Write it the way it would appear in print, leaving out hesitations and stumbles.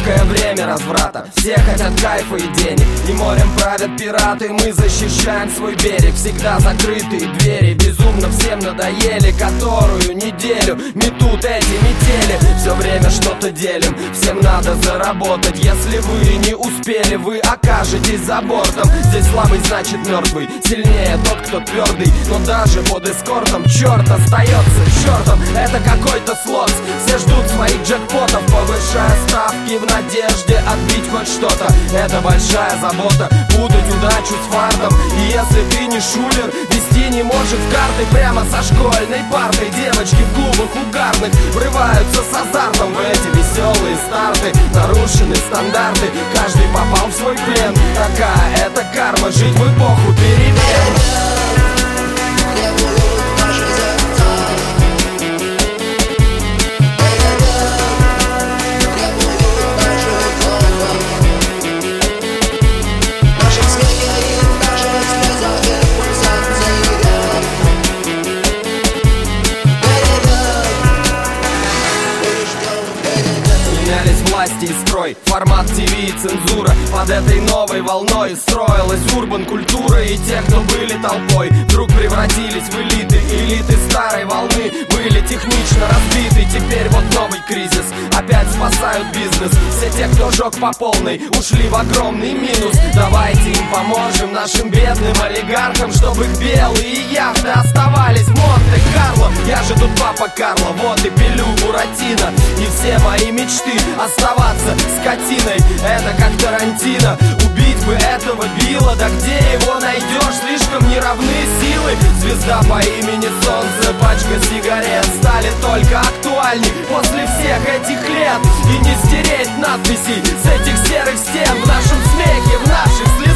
Нелегкое время разврата, все хотят кайфа и денег, и морем правят пираты, мы защищаем свой берег. Всегда закрытые двери, безумно всем надоели, которую неделю метут эти метели. Все время что-то делим, всем надо заработать. Если вы не успели, вы окажетесь за бортом. Здесь слабый значит мертвый, сильнее тот, кто твердый. Но даже под эскортом черт остается чертом. Это какой-то слот, все ждут своих джекпотов, повышая ставки в надежде отбить хоть что-то. Это большая забота, путать удачу с фартом. И если ты не шулер, вести не может в карты прямо со школьной партой. Девочки в клубах угарных врываются с азартом в эти веселые старты. Нарушены стандарты, каждый попал в свой плен. Такая это карма, жить в эпоху перемен. Власти и строй, формат ТВ и цензура. Под этой новой волной строилась урбан-культура. И те, кто были толпой, вдруг превратились в элиты. Элиты старой волны были технично разбиты. Теперь вот новый кризис, опять спасают бизнес. Все те, кто жег по полной, ушли в огромный минус. Давайте им поможем, нашим бедным олигархам, чтобы их белые яхты оставались в Монте-Карло. Я же тут папа Карло, вот и пилю Буратино. И все мои мечты оставаться скотиной, это как Тарантино. Убить бы этого Билла, да где его найдешь? Слишком неравны силы. Звезда по имени Солнце, пачка сигарет стали только актуальней после всех этих лет. И не стереть надписей с этих серых стен в нашем смехе, в наших следах.